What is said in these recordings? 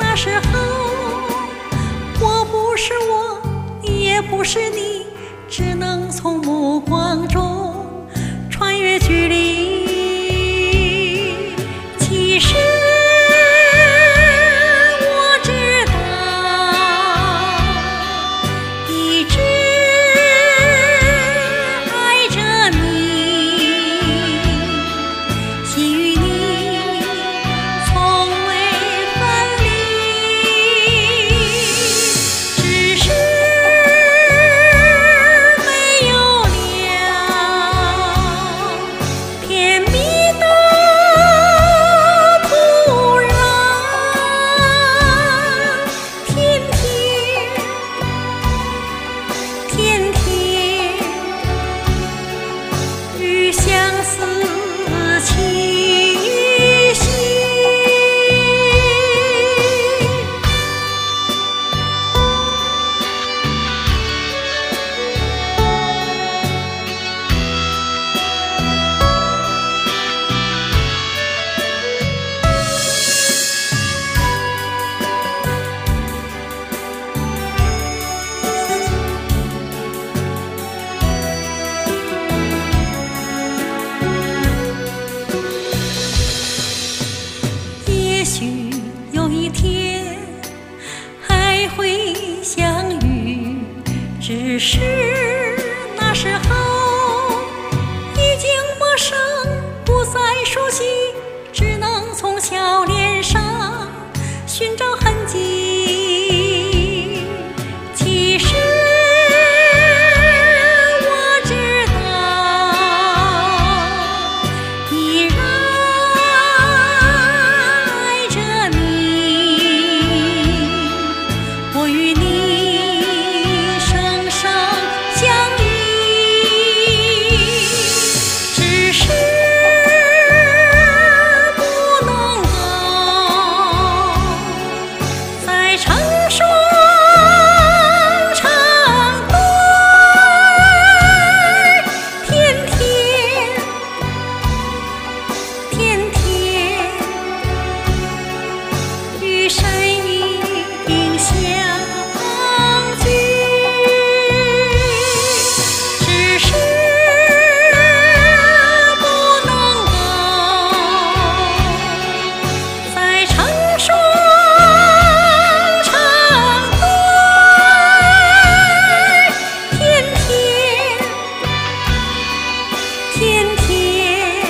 那时候，我不是我，也不是你，只能从目光中穿越距离。其实我知道，一直爱着你，心与你从未分离，只是没有了甜蜜的土壤，天天与相思气息。也许有一天还会相遇，只是那时候已经陌生，不再熟悉，只能从笑脸上寻找痕迹。其实我知道，依然爱着你，我与你生生相依，只是不能够再成双成对，天天与身影相聚，只是不能够再成双成对，天天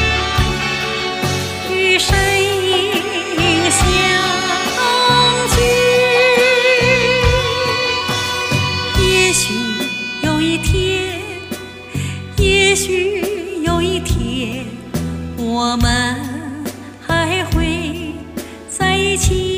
与身影相聚。也许有一天，也许有一天，我们还会在一起。